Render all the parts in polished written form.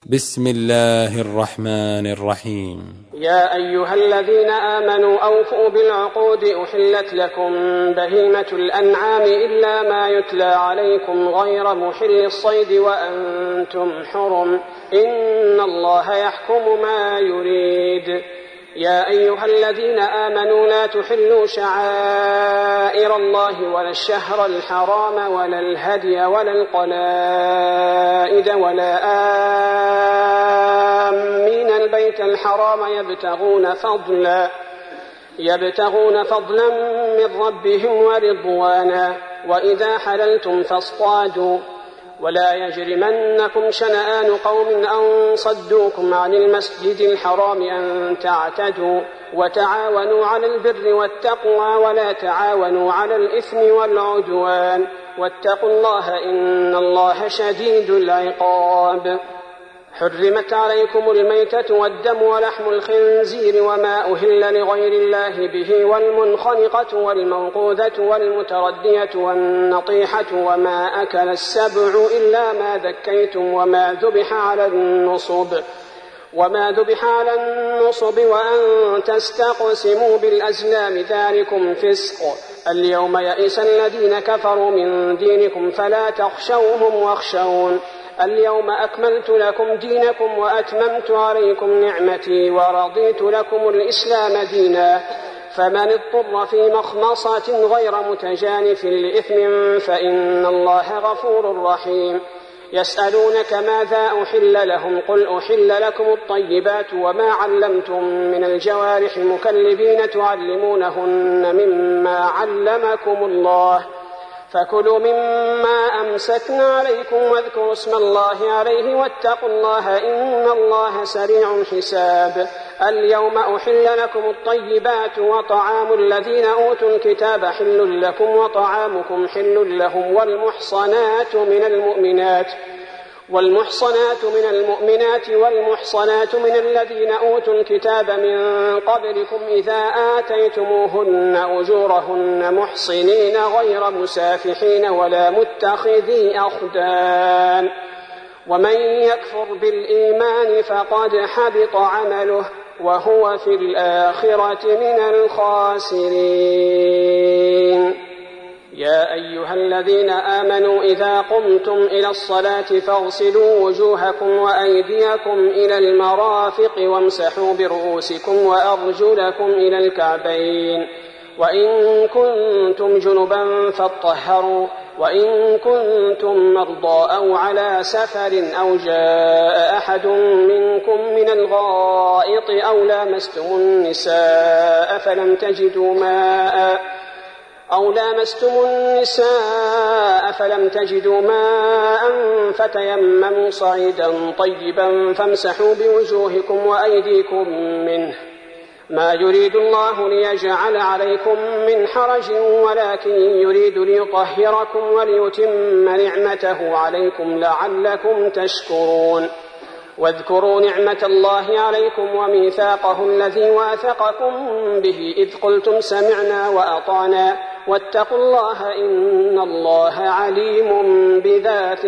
بسم الله الرحمن الرحيم. يا أيها الذين آمنوا أوفوا بالعقود أحلت لكم بهيمة الأنعام إلا ما يتلى عليكم غير محل الصيد وأنتم حرم إن الله يحكم ما يريد. يا أيها الذين آمنوا لا تحلوا شعائر الله ولا الشهر الحرام ولا الهدي ولا القلائد ولا آمين البيت الحرام يبتغون فضلا من ربهم ورضوانا وإذا حللتم فاصطادوا ولا يجرمنكم شنآن قوم أن صدوكم عن المسجد الحرام أن تعتدوا وتعاونوا على البر والتقوى ولا تعاونوا على الإثم والعدوان واتقوا الله إن الله شديد العقاب. حرمت عليكم الميتة والدم ولحم الخنزير وما أهل لغير الله به والمنخنقة والموقوذة والمتردية والنطيحة وما أكل السبع إلا ما ذكيتم وما ذبح على النصب وأن تستقسموا بالأزلام ذلكم فسق. اليوم يئس الذين كفروا من دينكم فلا تخشوهم واخشون. اليوم أكملت لكم دينكم وأتممت عليكم نعمتي ورضيت لكم الإسلام دينا. فمن اضطر في مخمصة غير متجانف لإثم فإن الله غفور رحيم. يسألونك ماذا أحل لهم قل أحل لكم الطيبات وما علمتم من الجوارح مكلبين تعلمونهن مما علمكم الله فكلوا مما أمسكنا عليكم واذكروا اسم الله عليه واتقوا الله إن الله سريع الحساب. اليوم أحل لكم الطيبات وطعام الذين أوتوا الكتاب حل لكم وطعامكم حل لهم والمحصنات من المؤمنات والمحصنات من الذين أوتوا الكتاب من قبلكم إذا آتيتموهن أجورهن محصنين غير مسافحين ولا متخذي أخدان ومن يكفر بالإيمان فقد حبط عمله وهو في الآخرة من الخاسرين. يا أيها الذين آمنوا إذا قمتم إلى الصلاة فاغسلوا وجوهكم وأيديكم إلى المرافق وامسحوا برؤوسكم وأرجلكم إلى الكعبين وإن كنتم جنبا فاطهروا وإن كنتم مرضى أو على سفر أو جاء أحد منكم من الغائط أو لامستم النساء فلم تجدوا ماء فتيمموا صعيدا طيبا فامسحوا بوجوهكم وأيديكم منه ما يريد الله ليجعل عليكم من حرج ولكن يريد ليطهركم وليتم نعمته عليكم لعلكم تشكرون. واذكروا نعمة الله عليكم وميثاقه الذي واثقكم به إذ قلتم سمعنا وأطعنا واتقوا الله إن الله عليم بذات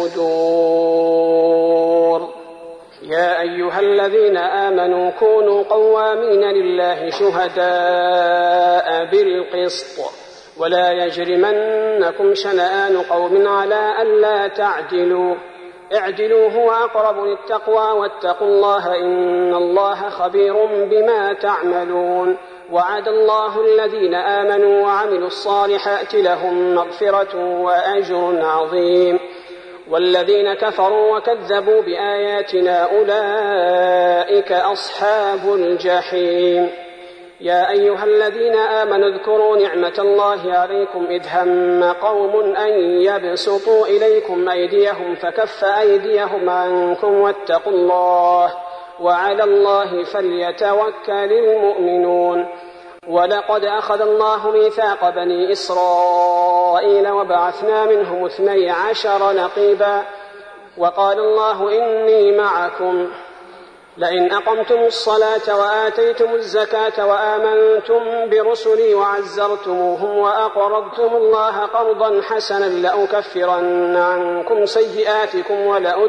الصدور. يا أيها الذين آمنوا كونوا قوامين لله شهداء بالقسط ولا يجرمنكم شنآن قوم على ألا تعدلوا اعدلوا هو أقرب للتقوى واتقوا الله إن الله خبير بما تعملون. وعد الله الذين آمنوا وعملوا الصالحات لهم مغفرة وأجر عظيم والذين كفروا وكذبوا بآياتنا أولئك أصحاب الجحيم. يا أيها الذين آمنوا اذكروا نعمة الله عليكم إذ هم قوم أن يبسطوا إليكم أيديهم فكف أيديهم عنكم واتقوا الله وعلى الله فليتوكل المؤمنون. ولقد أخذ الله ميثاق بني إسرائيل وبعثنا منهم 12 نقيبا وقال الله إني معكم لئن أقمتم الصلاة وآتيتم الزكاة وآمنتم برسلي وعزرتموهم وأقرضتم الله قرضا حسنا لأكفرن عنكم سيئاتكم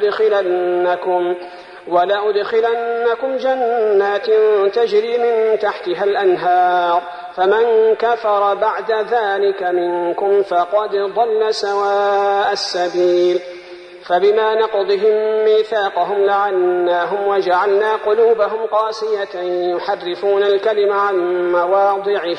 ولأدخلنكم جنات تجري من تحتها الأنهار فمن كفر بعد ذلك منكم فقد ضل سواء السبيل فبما نقضهم ميثاقهم لعناهم وجعلنا قلوبهم قاسية يحرفون الكلم عن مواضعه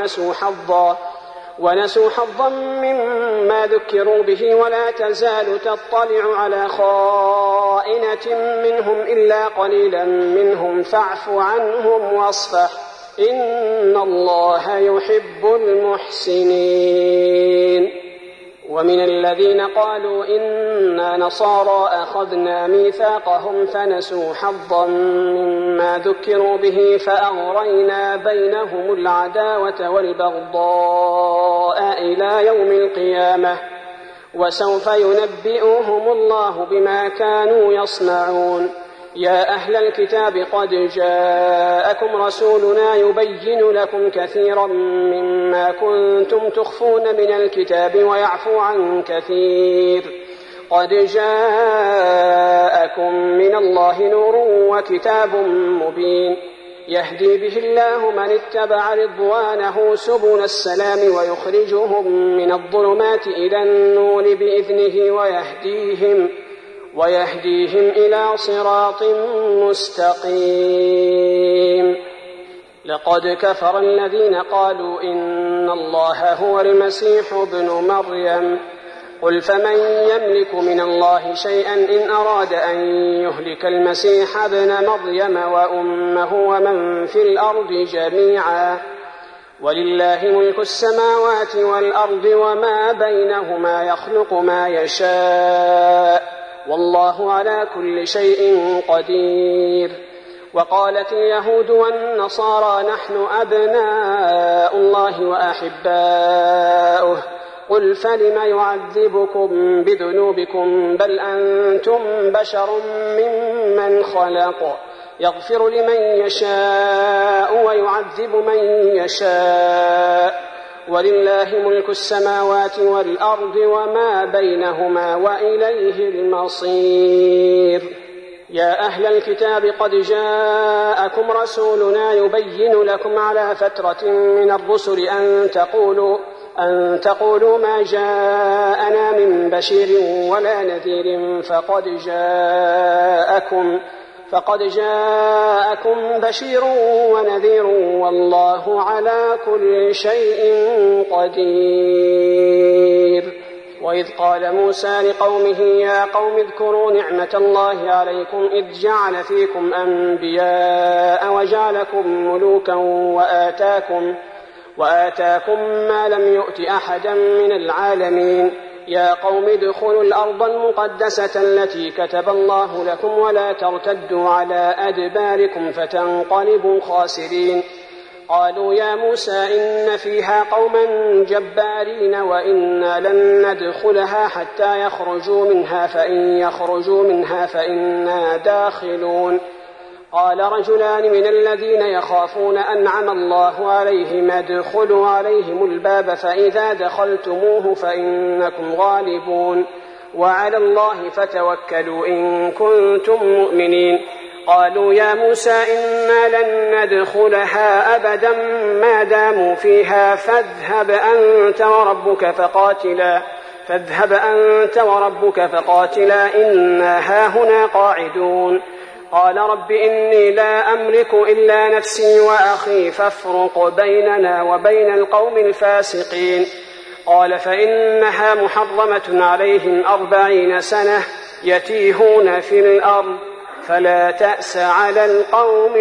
ونسوا حظا مما ذكروا به ولا تزال تطلع على خائنة منهم إلا قليلا منهم فاعف عنهم واصفح إن الله يحب المحسنين. ومن الذين قالوا إنا نصارى أخذنا ميثاقهم فنسوا حظا مما ذكروا به فأغرينا بينهم العداوة والبغضاء إلى يوم القيامة وسوف ينبئهم الله بما كانوا يصنعون. يا أهل الكتاب قد جاءكم رسولنا يبين لكم كثيرا مما كنتم تخفون من الكتاب ويعفو عن كثير قد جاءكم من الله نور وكتاب مبين يهدي به الله من اتبع رضوانه سبل السلام ويخرجهم من الظلمات إلى النور بإذنه ويهديهم إلى صراط مستقيم. لقد كفر الذين قالوا إن الله هو المسيح ابن مريم قل فمن يملك من الله شيئا إن أراد أن يهلك المسيح ابن مريم وأمه ومن في الأرض جميعا ولله ملك السماوات والأرض وما بينهما يخلق ما يشاء والله على كل شيء قدير. وقالت اليهود والنصارى نحن أبناء الله وأحباؤه قل فلم يعذبكم بذنوبكم بل أنتم بشر ممن خلق يغفر لمن يشاء ويعذب من يشاء ولله ملك السماوات والأرض وما بينهما وإليه المصير. يا أهل الكتاب قد جاءكم رسولنا يبين لكم على فترة من الرسل أن تقولوا ما جاءنا من بشير ولا نذير فقد جاءكم بشير ونذير والله على كل شيء قدير. وإذ قال موسى لقومه يا قوم اذكروا نعمة الله عليكم إذ جعل فيكم أنبياء وجعلكم ملوكا وآتاكم ما لم يؤت أحدا من العالمين. يا قوم ادخلوا الأرض المقدسة التي كتب الله لكم ولا ترتدوا على أدباركم فتنقلبوا خاسرين. قالوا يا موسى إن فيها قوما جبارين وإنا لن ندخلها حتى يخرجوا منها فإن يخرجوا منها فإنا داخلون. قال رجلان من الذين يخافون أنعم الله عليهم ادخلوا عليهم الباب فإذا دخلتموه فإنكم غالبون وعلى الله فتوكلوا إن كنتم مؤمنين. قالوا يا موسى إنا لن ندخلها أبدا ما داموا فيها فاذهب أنت وربك فقاتلا إنا هاهنا قاعدون. قال رب إني لا أملك إلا نفسي وأخي فافرق بيننا وبين القوم الفاسقين. قال فإنها محرمة عليهم 40 سنة يتيهون في الأرض فلا تأس على القوم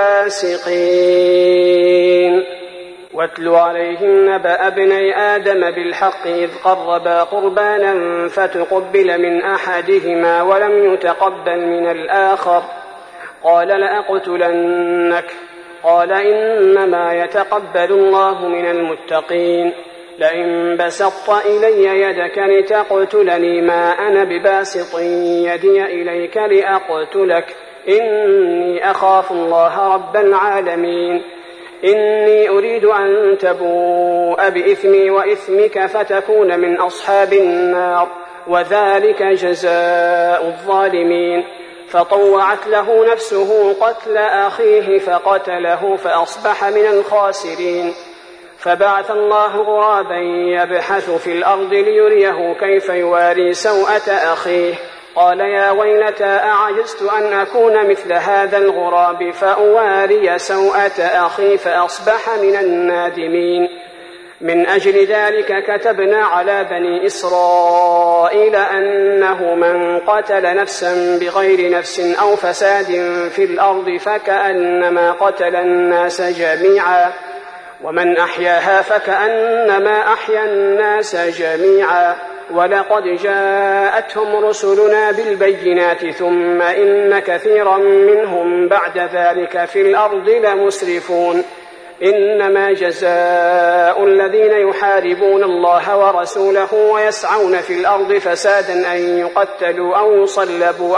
الفاسقين. واتل عليهم نبأ ابني آدم بالحق إذ قربا قربانا فتقبل من أحدهما ولم يتقبل من الآخر قال لأقتلنك قال إنما يتقبل الله من المتقين. لئن بسطت إلي يدك لتقتلني ما أنا بباسط يدي إليك لأقتلك إني أخاف الله رب العالمين. إني أريد أن تبوء بإثمي وإثمك فتكون من أصحاب النار، وذلك جزاء الظالمين. فطوعت له نفسه قتل أخيه فقتله فأصبح من الخاسرين. فبعث الله غرابا يبحث في الأرض ليريه كيف يواري سوءة أخيه، قال يا ويلتى أعجزت أن أكون مثل هذا الغراب فأواري سوءة أخي فأصبح من النادمين. من أجل ذلك كتبنا على بني إسرائيل أنه من قتل نفسا بغير نفس أو فساد في الأرض فكأنما قتل الناس جميعا، ومن أحياها فكأنما أحيا الناس جميعا. ولقد جاءتهم رسلنا بالبينات ثم إن كثيرا منهم بعد ذلك في الأرض لمسرفون. إنما جزاء الذين يحاربون الله ورسوله ويسعون في الأرض فسادا أن يقتلوا أو يصلبوا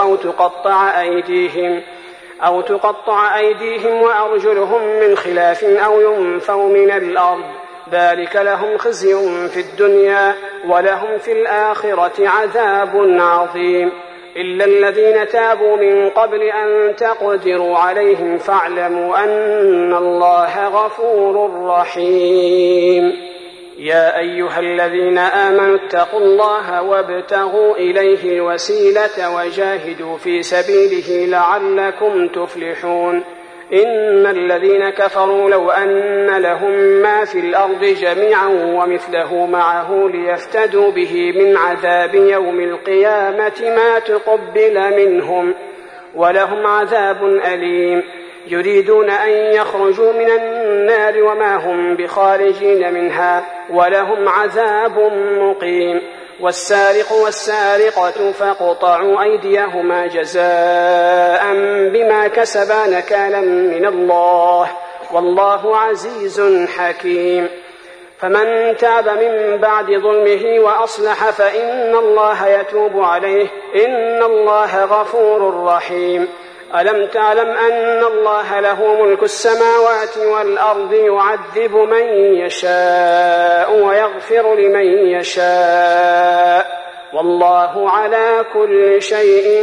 أو تقطع أيديهم وأرجلهم من خلاف أو ينفوا من الأرض، ذلك لهم خزي في الدنيا ولهم في الآخرة عذاب عظيم. إلا الذين تابوا من قبل أن تقدروا عليهم فاعلموا أن الله غفور رحيم. يا أيها الذين آمنوا اتقوا الله وابتغوا إليه الوسيلة وجاهدوا في سبيله لعلكم تفلحون. إن الذين كفروا لو أن لهم ما في الأرض جميعا ومثله معه ليفتدوا به من عذاب يوم القيامة ما تقبل منهم ولهم عذاب أليم. يريدون أن يخرجوا من النار وما هم بخارجين منها ولهم عذاب مقيم. والسارق والسارقة فاقطعوا أيديهما جزاء بما كسبا نكالا من الله والله عزيز حكيم. فمن تاب من بعد ظلمه وأصلح فإن الله يتوب عليه إن الله غفور رحيم. ألم تعلم أن الله له ملك السماوات والأرض يعذب من يشاء ويغفر لمن يشاء والله على كل شيء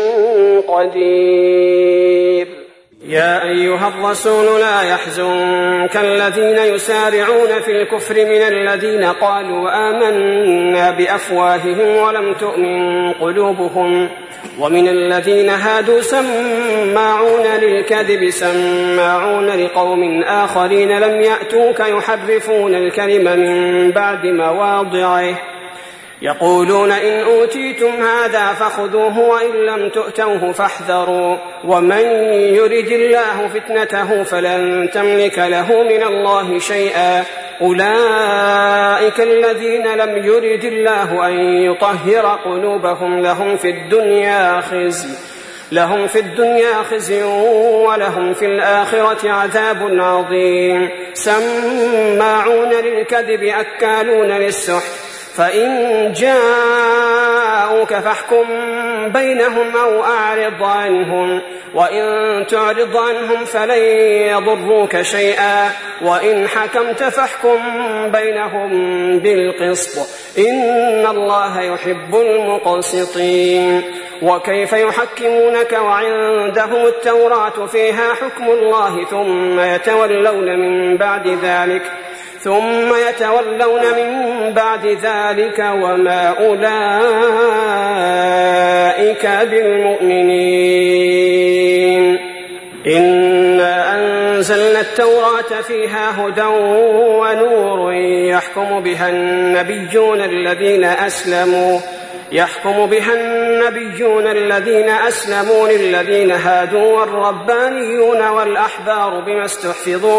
قدير. يا أيها الرسول لا يحزنك الذين يسارعون في الكفر من الذين قالوا آمنا بأفواههم ولم تؤمن قلوبهم ومن الذين هادوا سماعون للكذب سماعون لقوم آخرين لم يأتوك يحرفون الكلم من بعد مواضعه يقولون إن أوتيتم هذا فخذوه وإن لم تؤتوه فاحذروا ومن يرد الله فتنته فلن تملك له من الله شيئا أولئك الذين لم يرد الله أن يطهر قلوبهم لهم في الدنيا خزي ولهم في الآخرة عذاب عظيم. سماعون للكذب أكالون للسحت فإن جاءوك فاحكم بينهم أو أعرض عنهم وإن تعرض عنهم فلن يضروك شيئا وإن حكمت فاحكم بينهم بالقسط إن الله يحب المقسطين. وكيف يحكمونك وعندهم التوراة فيها حكم الله ثم يتولون من بعد ذلك وما أولئك بالمؤمنين. إنا أنزلنا التوراة فيها هدى ونور يحكم بها النبيون الذين أسلموا للذين هادوا والربانيون والأحبار بما استحفظوا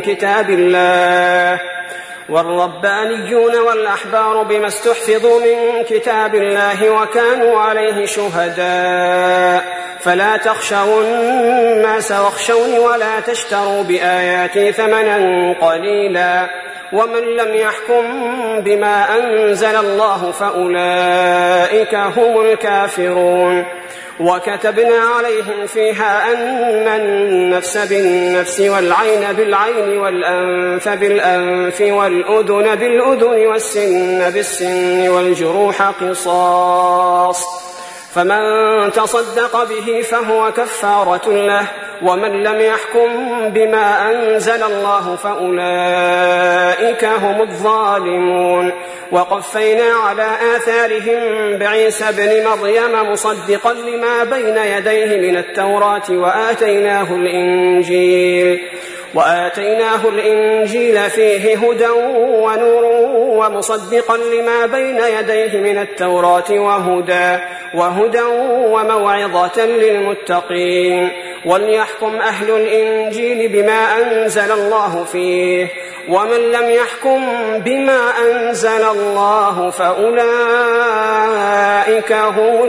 من كتاب الله وكانوا عليه شهداء فلا تخشوا الناس واخشوني ولا تشتروا بآياتي ثمنا قليلا ومن لم يحكم بما أنزل الله فأولئك هم الكافرون. وكتبنا عليهم فيها أن النفس بالنفس والعين بالعين والأنف بالأنف والأذن بالأذن والسن بالسن والجروح قصاص، فمن تصدق به فهو كفارة له، ومن لم يحكم بما أنزل الله فأولئك هم الظالمون. وقفينا على آثارهم بعيسى ابن مريم مصدقا لما بين يديه من التوراة وآتيناه الإنجيل فيه هدى ونور ومصدقا لما بين يديه من التوراة وهدى وموعظة للمتقين. وليحكم أهل الإنجيل بما أنزل الله فيه، ومن لم يحكم بما أنزل الله فأولئك هم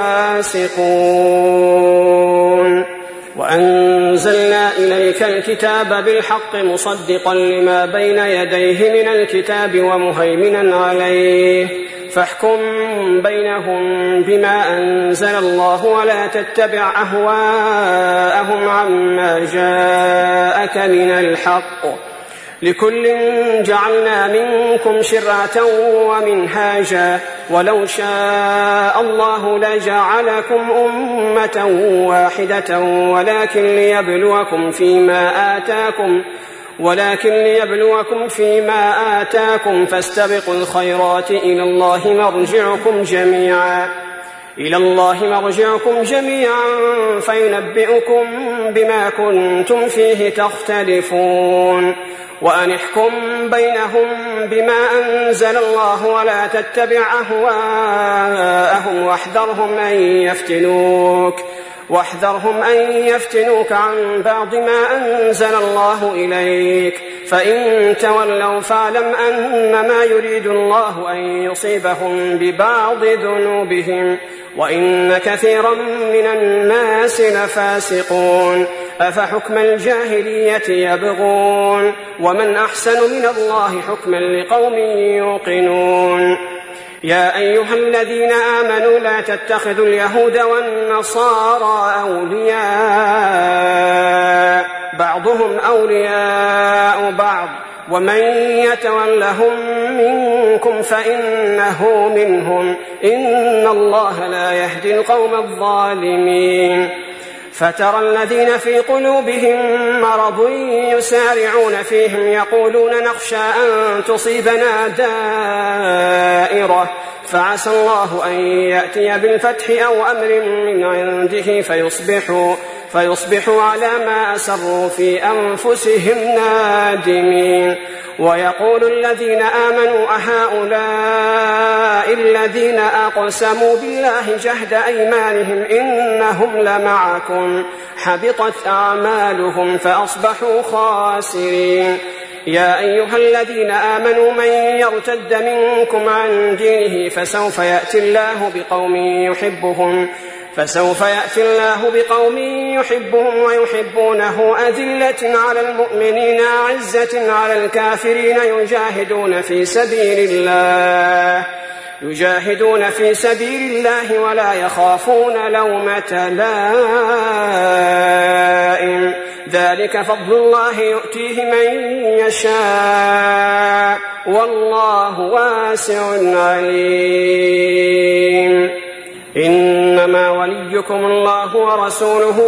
الفاسقون. وأنزلنا إليك الكتاب بالحق مصدقا لما بين يديه من الكتاب ومهيمنا عليه، فاحكم بينهم بما أنزل الله ولا تتبع أهواءهم عما جاءك من الحق، لكل جعلنا منكم شرعة ومنهاجا، ولو شاء الله لجعلكم أمة واحدة ولكن ليبلوكم فيما آتاكم، فاستبقوا الخيرات إلى الله مرجعكم جميعا فينبئكم بما كنتم فيه تختلفون. وأن احكم بينهم بما أنزل الله ولا تتبع أهواءهم واحذرهم أن يفتنوك عن بعض ما أنزل الله إليك، فإن تولوا فاعلم أنما يريد الله أن يصيبهم ببعض ذنوبهم، وإن كثيرا من الناس لفاسقون. أفحكم الجاهلية يبغون، ومن أحسن من الله حكما لقوم يوقنون. يا أيها الذين آمنوا لا تتخذوا اليهود والنصارى أولياء، بعضهم أولياء بعض، ومن يتولهم منكم فإنه منهم، إن الله لا يهدي القوم الظالمين. فترى الذين في قلوبهم مرض يسارعون فيهم يقولون نخشى أن تصيبنا دائرة، فعسى الله أن يأتي بالفتح أو أمر من عنده فيصبحوا على ما أسروا في أنفسهم نادمين. ويقول الذين آمنوا أهؤلاء الذين أقسموا بالله جهد أيمانهم إنهم لمعكم، حبطت أعمالهم فأصبحوا خاسرين. يا أيها الذين آمنوا من يرتد منكم عن دينه فسوف يأتي الله بقوم يحبهم ويحبونه أذلة على المؤمنين أعزة على الكافرين يجاهدون في سبيل الله ولا يخافون لومة لائم، ذلك فضل الله يؤتيه من يشاء والله واسع عليم. إنما وليكم الله ورسوله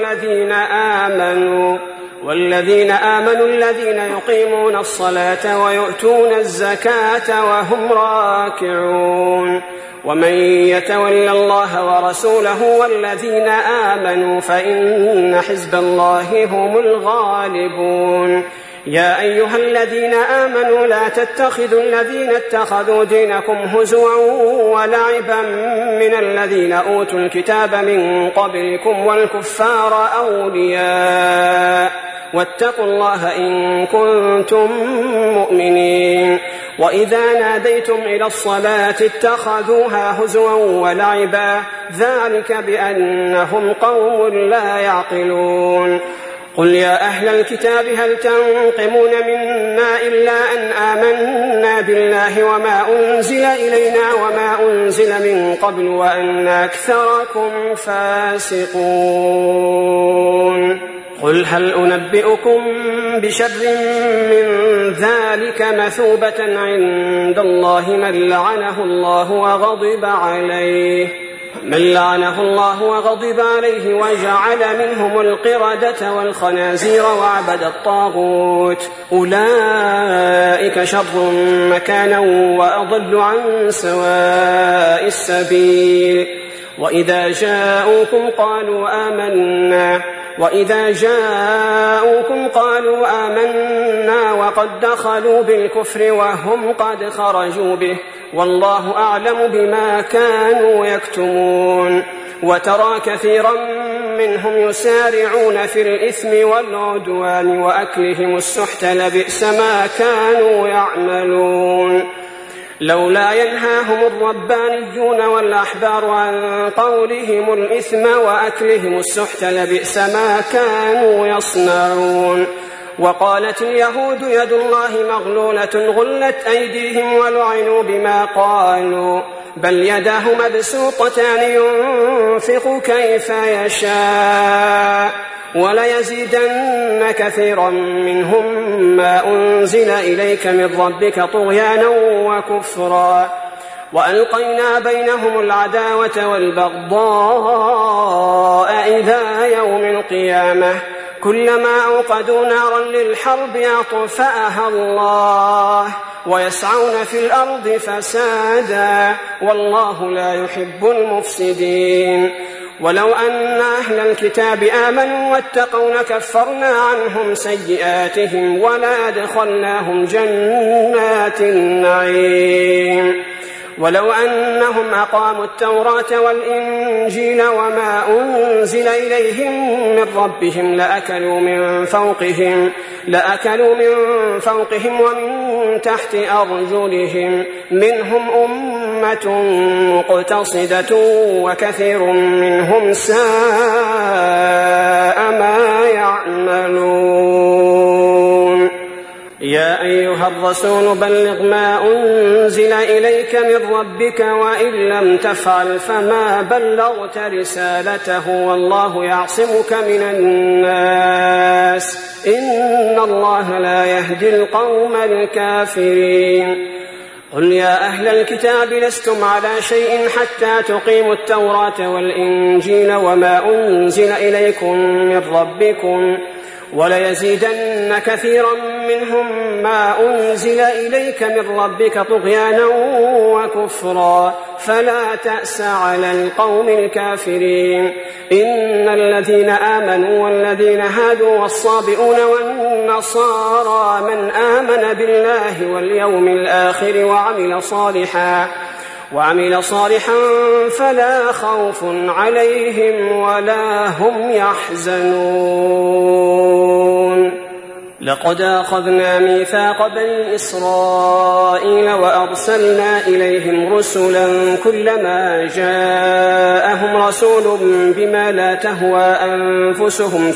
والذين آمنوا الذين يقيمون الصلاة ويؤتون الزكاة وهم راكعون. ومن يتول الله ورسوله والذين آمنوا فإن حزب الله هم الغالبون. يا أيها الذين آمنوا لا تتخذوا الذين اتخذوا دينكم هزوا ولعبا من الذين أوتوا الكتاب من قبلكم والكفار أولياء، واتقوا الله إن كنتم مؤمنين. وإذا ناديتم إلى الصلاة اتخذوها هزوا ولعبا، ذلك بأنهم قوم لا يعقلون. قل يا أهل الكتاب هل تنقمون منا إلا أن آمنا بالله وما أنزل إلينا وما أنزل من قبل وأن أكثركم فاسقون قل هل أنبئكم بشر من ذلك مثوبة عند الله من لعنه الله وغضب عليه وجعل منهم القردة والخنازير وعبد الطاغوت أولئك شر مكانا وأضل عن سواء السبيل وإذا جاءوكم قالوا آمنا وقد دخلوا بالكفر وهم قد خرجوا به والله أعلم بما كانوا يكتمون وترى كثيرا منهم يسارعون في الإثم والعدوان وأكلهم السحت لبئس ما كانوا يعملون لولا ينهاهم الربانيون والأحبار عن قولهم الإثم وأكلهم السحت لبئس ما كانوا يصنعون وقالت اليهود يد الله مغلولة غلت أيديهم ولعنوا بما قالوا بل يداه مبسوطتان ينفق كيف يشاء وليزيدن كثيرا منهم ما أنزل إليك من ربك طغيانا وكفرا وألقينا بينهم العداوة والبغضاء إلى يوم القيامة كلما أوقدوا نارا للحرب أطفأها الله ويسعون في الأرض فسادا والله لا يحب المفسدين ولو أن أهل الكتاب آمنوا واتقوا لكفرنا عنهم سيئاتهم ولأدخلناهم جنات النعيم ولو أنهم أقاموا التوراة والإنجيل وما أنزل إليهم من ربهم لأكلوا من فوقهم ومن تحت أرجلهم منهم أمة مقتصدة وكثير منهم ساء ما يعملون يا أيها الرسول بلغ ما أنزل إليك من ربك وإن لم تفعل فما بلغت رسالته والله يعصمك من الناس إن الله لا يهدي القوم الكافرين قل يا أهل الكتاب لستم على شيء حتى تقيموا التوراة والإنجيل وما أنزل إليكم من ربكم وليزيدن كثيرا منهم ما أنزل إليك من ربك طغيانا وكفرا فلا تأس على القوم الكافرين إن الذين آمنوا والذين هادوا والصابئون والنصارى من آمن بالله واليوم الآخر وعمل صالحا فلا خوف عليهم ولا هم يحزنون لقد أخذنا ميثاق بني إسرائيل وأرسلنا إليهم رسلا كلما جاءهم رسول بما لا تهوى أنفسهم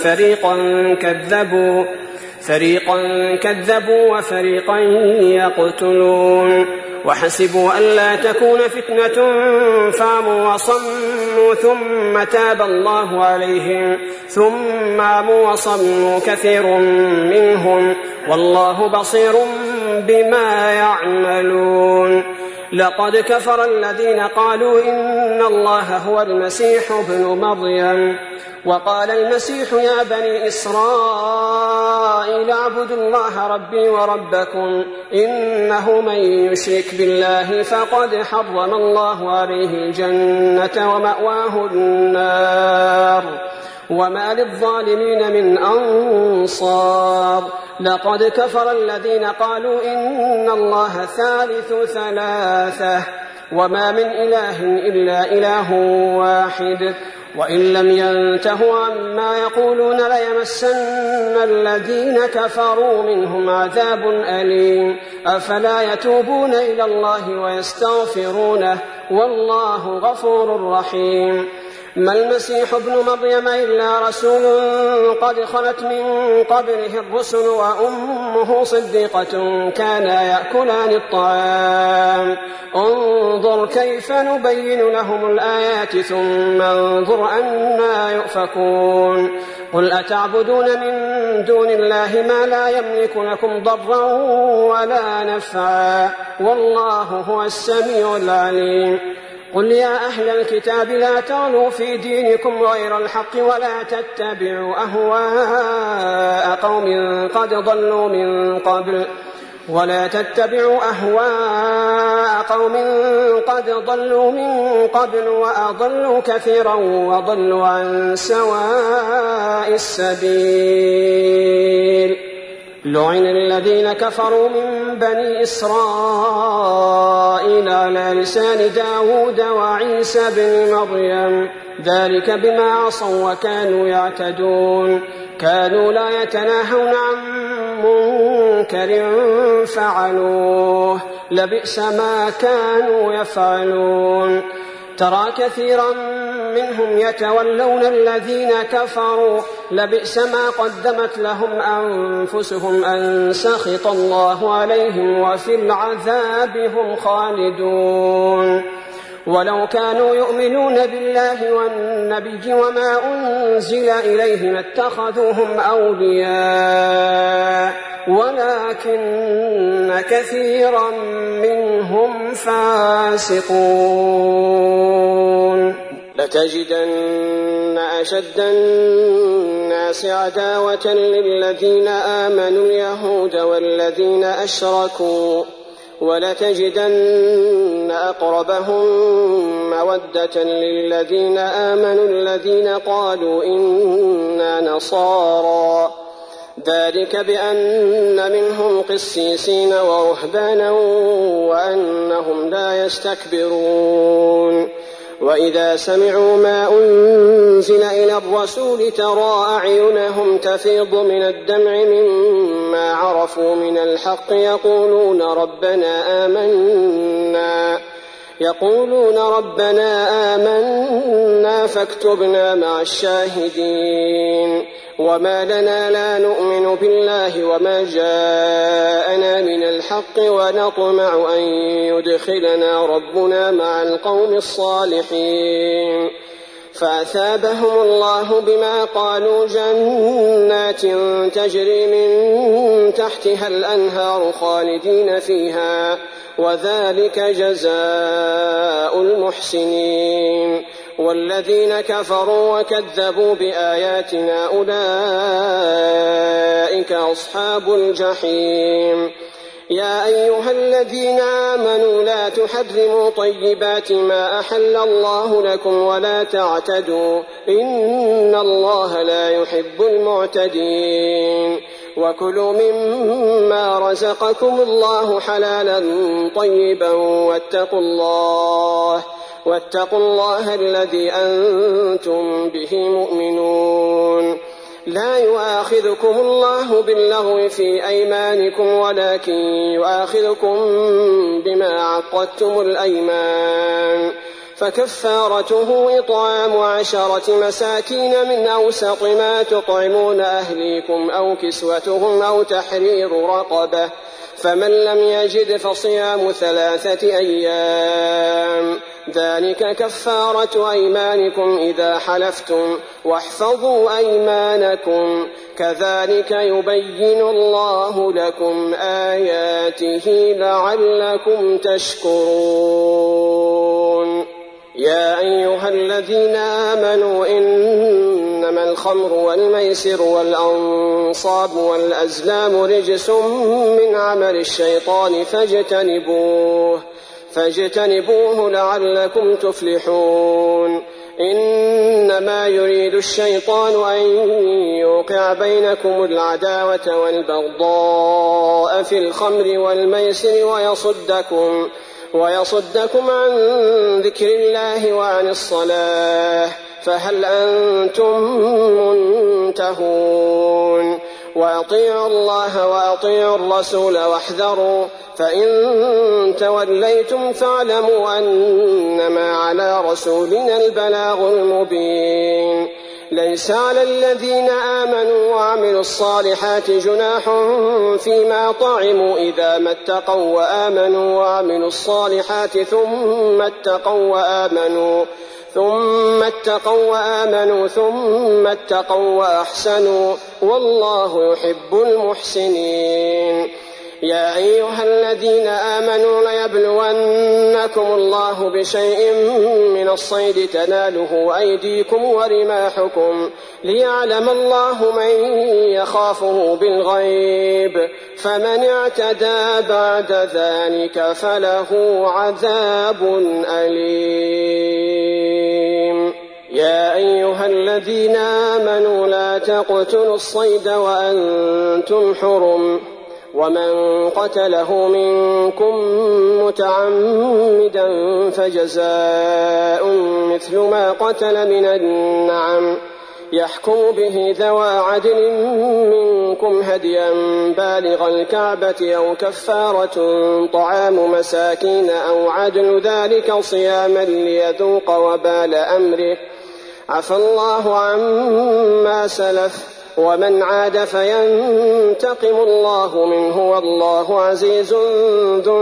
فريقا كذبوا وفريقا يقتلون وحسبوا ألا تكون فتنة فعموا وصموا ثم تاب الله عليهم ثم عموا وصموا كثير منهم والله بصير بما يعملون لقد كفر الذين قالوا إن الله هو المسيح ابن مريم وقال المسيح يا بني إسرائيل اعبدوا الله ربي وربكم إنه من يشرك بالله فقد حرم الله عليه الجنة ومأواه النار وما للظالمين من أنصار لقد كفر الذين قالوا إن الله ثالث ثلاثة وما من إله إلا إله واحد وإن لم ينتهوا عما يقولون ليمسن الذين كفروا منهم عذاب أليم أفلا يتوبون إلى الله ويستغفرونه والله غفور رحيم ما المسيح ابن مريم إلا رسول قد خلت من قبله الرسل وأمه صديقة كانا يأكلان الطعام انظر كيف نبين لهم الآيات ثم انظر أنى يؤفكون قل أتعبدون من دون الله ما لا يملك لكم ضرا ولا نفعا والله هو السميع العليم قل يا أهل الكتاب لا تغلوا في دينكم غير الحق ولا تتبعوا أهواء قوم قد ضلوا من قبل وأضلوا كثيرا وضلوا عن سواء السبيل لعن الذين كفروا من بني إسرائيل على لسان داود وعيسى بن مريم ذلك بما عصوا وكانوا يعتدون كانوا لا يتناهون عن منكر فعلوه لبئس ما كانوا يفعلون ترى كثيرا منهم يتولون الذين كفروا لبئس ما قدمت لهم أنفسهم أن سخط الله عليهم وفي العذاب هم خالدون ولو كانوا يؤمنون بالله والنبي وما أنزل إليه ما اتخذوهم أولياء ولكن كثيرا منهم فاسقون لتجدن أشد الناس عداوة للذين آمنوا اليهود والذين أشركوا ولتجدن أقربهم مودة للذين آمنوا الذين قالوا إنا نصارى ذلك بأن منهم قسيسين ورهبانا وأنهم لا يستكبرون وإذا سمعوا ما أنزل إلى الرسول ترى أعينهم تفيض من الدمع مما عرفوا من الحق يقولون ربنا آمنا فاكتبنا مع الشاهدين وما لنا لا نؤمن بالله وما جاءنا من الحق ونطمع أن يدخلنا ربنا مع القوم الصالحين فأثابهم الله بما قالوا جنات تجري من تحتها الأنهار خالدين فيها وذلك جزاء المحسنين والذين كفروا وكذبوا بآياتنا أولئك أصحاب الجحيم يا أيها الذين آمنوا لا تحرموا طيبات ما أحل الله لكم ولا تعتدوا إن الله لا يحب المعتدين وكلوا مما رزقكم الله حلالا طيبا واتقوا الله الذي أنتم به مؤمنون لا يؤاخذكم الله باللغو في أيمانكم ولكن يؤاخذكم بما عقدتم الأيمان فكفارته إطعام 10 مساكين من أوسط ما تطعمون أهليكم أو كسوتهم أو تحرير رقبة فمن لم يجد فصيام 3 أيام ذلك كفارة أيمانكم إذا حلفتم واحفظوا أيمانكم كذلك يبين الله لكم آياته لعلكم تشكرون يا أيها الذين آمنوا إنما الخمر والميسر والأنصاب والأزلام رجس من عمل الشيطان فاجتنبوه لعلكم تفلحون إنما يريد الشيطان أن يوقع بينكم العداوة والبغضاء في الخمر والميسر ويصدكم عن ذكر الله وعن الصلاة فهل أنتم منتهون وأطيعوا الله وأطيعوا الرسول واحذروا، فإن توليتم فاعلموا أنما على رسولنا البلاغ المبين. ليس على الذين آمنوا وعملوا الصالحات جناح فيما طعموا إذا ما اتقوا وآمنوا وعملوا الصالحات ثم اتقوا وأحسنوا والله يحب المحسنين. يا أيها الذين آمنوا ليبلونكم الله بشيء من الصيد تناله أيديكم ورماحكم ليعلم الله من يخافه بالغيب، فمن اعتدى بعد ذلك فله عذاب أليم. يا أيها الذين آمنوا لا تقتلوا الصيد وأنتم حرم، ومن قتله منكم متعمدا فجزاء مثل ما قتل من النعم يحكم به ذوى عدل منكم هديا بالغ الكعبة أو كفارة طعام مساكين أو عدل ذلك صياما ليذوق وبال أمره، عفى الله عما سلف، ومن عاد فينتقم الله منه والله عزيز ذو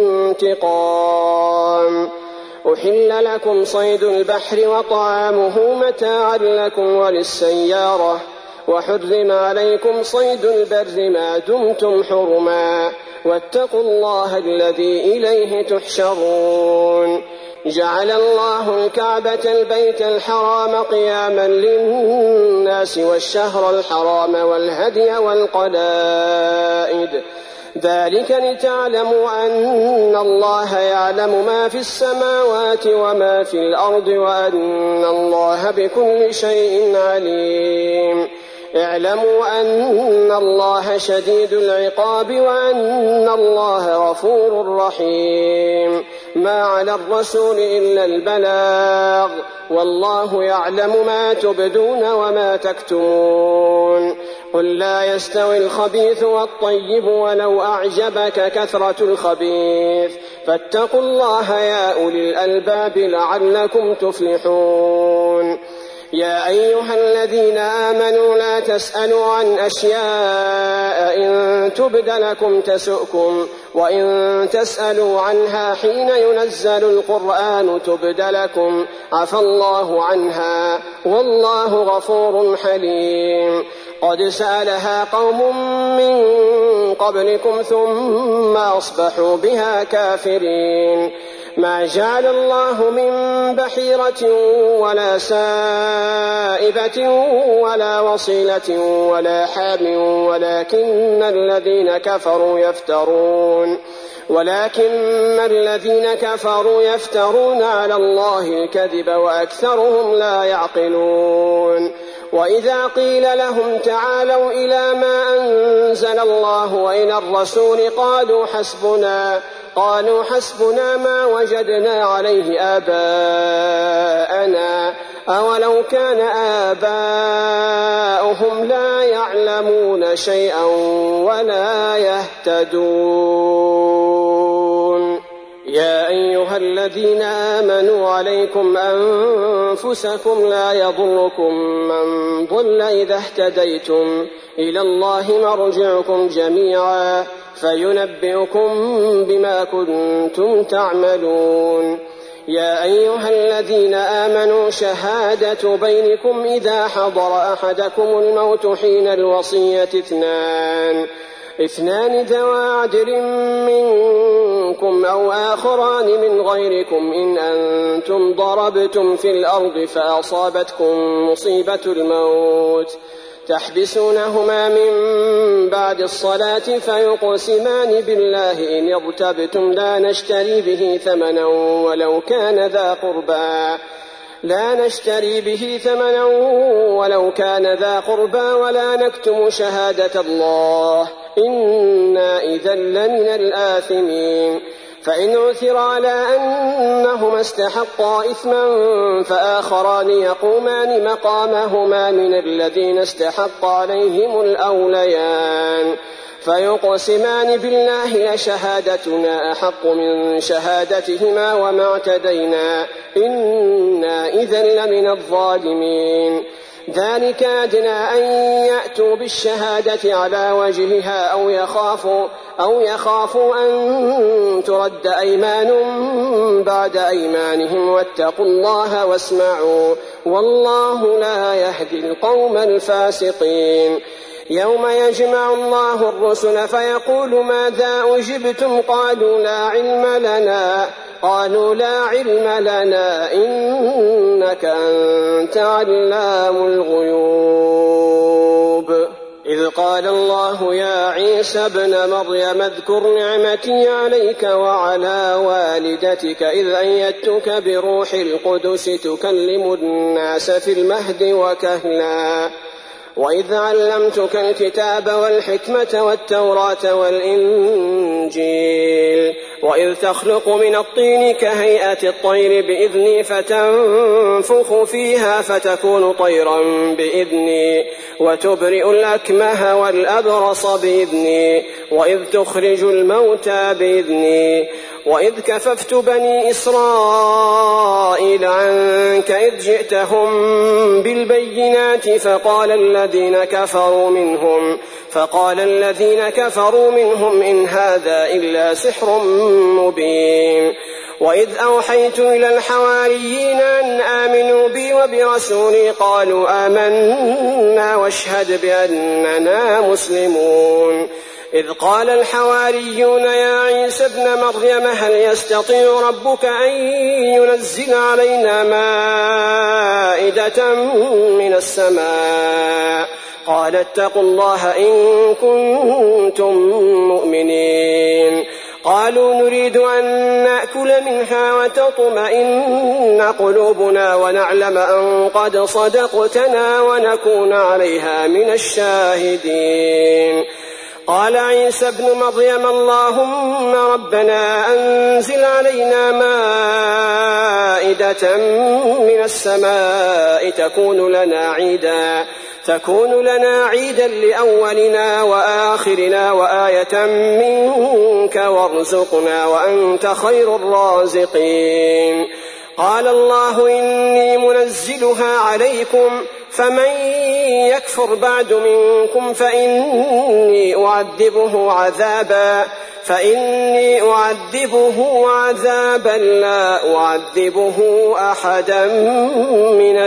انتقام. أحل لكم صيد البحر وطعامه متاعا لكم وللسيارة، وحرم عليكم صيد البر ما دمتم حرما، واتقوا الله الذي إليه تحشرون. جعل الله الكعبة البيت الحرام قياما للناس والشهر الحرام والهدي والقلائد، ذلك لتعلموا أن الله يعلم ما في السماوات وما في الأرض وأن الله بكل شيء عليم. اعلموا أن الله شديد العقاب وأن الله غفور رحيم. ما على الرسول إلا البلاغ، والله يعلم ما تبدون وما تكتمون. قل لا يستوي الخبيث والطيب ولو أعجبك كثرة الخبيث، فاتقوا الله يا أولي الألباب لعلكم تفلحون. يا أيها الذين آمنوا لا تسألوا عن أشياء إن تبد لكم تسؤكم، وإن تسألوا عنها حين ينزل القرآن تبد لكم عفى الله عنها والله غفور حليم. قد سألها قوم من قبلكم ثم أصبحوا بها كافرين. ما جعل الله من بحيرة ولا سائبة ولا وصيلة ولا حام ولكن الذين كفروا يفترون على الله الكذب وأكثرهم لا يعقلون. وإذا قيل لهم تعالوا إلى ما أنزل الله وإلى الرسول قالوا حسبنا ما وجدنا عليه آباءنا أولو كان آباؤهم لا يعلمون شيئا ولا يهتدون. يا أيها الذين آمنوا عليكم أنفسكم لا يضركم من ضل إذا اهتديتم، إلى الله مرجعكم جميعا فينبئكم بما كنتم تعملون. يا أيها الذين آمنوا شهادة بينكم إذا حضر أحدكم الموت حين الوصية اثنان ذوى عدل منكم أو آخران من غيركم إن أنتم ضربتم في الأرض فأصابتكم مصيبة الموت تحبسونهما من بعد الصلاة فيقسمان بالله إن ارتبتم لا نشتري به ثمنا ولو كان ذا قربى ولا نكتم شهادة الله إنا إذا لمن الآثمين. فإن عثر على أنهما استحقا إثما فآخران يقومان مقامهما من الذين استحق عليهم الأوليان فيقسمان بالله لشهادتنا أحق من شهادتهما وما اعتدينا إنا إذا لمن الظالمين. ذلك أدنى أن يأتوا بالشهادة على وجهها أو يخافوا أن ترد أيمان بعد أيمانهم واتقوا الله واسمعوا والله لا يهدي القوم الفاسقين. يوم يجمع الله الرسل فيقول ماذا أجبتم قالوا لا علم لنا إنك أنت علام الغيوب. إذ قال الله يا عيسى ابن مريم اذكر نعمتي عليك وعلى والدتك إذ أيدتك بروح القدس تكلم الناس في المهد وكهلا وإذ علمتك الكتاب والحكمة والتوراة والإنجيل وإذ تخلق من الطين كهيئة الطير بإذني فتنفخ فيها فتكون طيرا بإذني وتبرئ الأكمه والأبرص بإذني وإذ تخرج الموتى بإذني وإذ كففت بني إسرائيل عنك إذ جئتهم بالبينات فقال الذين كفروا منهم إن هذا إلا سحر مبين. وإذ أوحيت إلى الحواريين أن آمنوا بي وبرسولي قالوا آمنا واشهد بأننا مسلمون. إذ قال الحواريون يا عيسى ابن مريم هل يستطيع ربك أن ينزل علينا مائدة من السماء قال اتقوا الله إن كنتم مؤمنين. قالوا نريد أن نأكل منها وتطمئن قلوبنا ونعلم أن قد صدقتنا ونكون عليها من الشاهدين. قال عيسى ابن مريم اللهم ربنا أنزل علينا مائدة من السماء تكون لنا عيدا لأولنا وآخرنا وآية منك وارزقنا وأنت خير الرازقين. قال الله إني منزلها عليكم فمن يكفر بعد منكم فإني أعذبه عذابا لا أعذبه أحدا من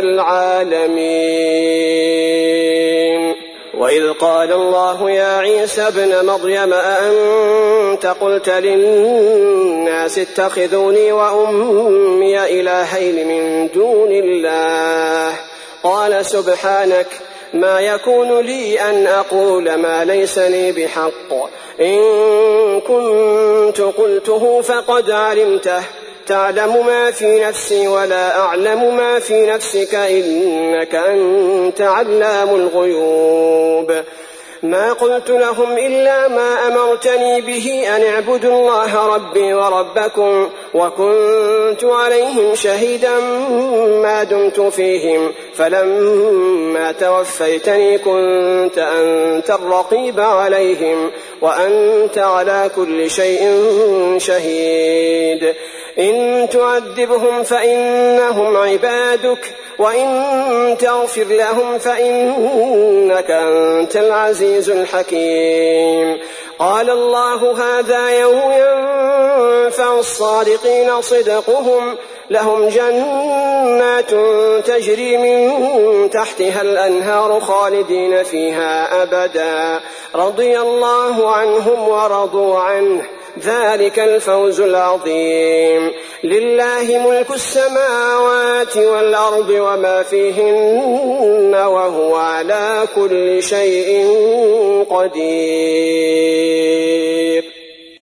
العالمين. وإذ قال الله يا عيسى ابن مريم أأنت قلت للناس اتخذوني وأمي إلهين من دون الله قال سبحانك ما يكون لي أن أقول ما ليس لي بحق إن كنت قلته فقد علمته تعلم ما في نفسي ولا أعلم ما في نفسك إنك أنت علام الغيوب. ما قلت لهم إلا ما أمرتني به أن اعبدوا الله ربي وربكم وكنت عليهم شهيدا ما دمت فيهم فلما توفيتني كنت أنت الرقيب عليهم وأنت على كل شيء شهيد. إن تعذبهم فإنهم عبادك وإن تغفر لهم فإنك أنت العزيز الحكيم. قال الله هذا يوم ينفع الصادقين صدقهم لهم جنات تجري من تحتها الأنهار خالدين فيها أبدا رضي الله عنهم ورضوا عنه ذلك الفوز العظيم. لله ملك السماوات والأرض وما فيهن وهو على كل شيء قدير.